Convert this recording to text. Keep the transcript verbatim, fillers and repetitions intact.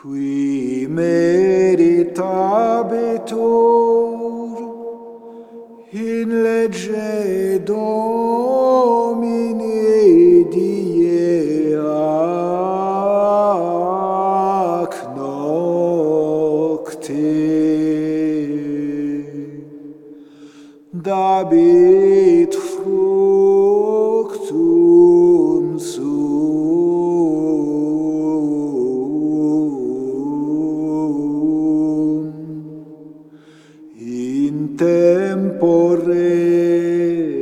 Qui meritabitur in legge Domini die ac nocte dabit fructum suum in tempore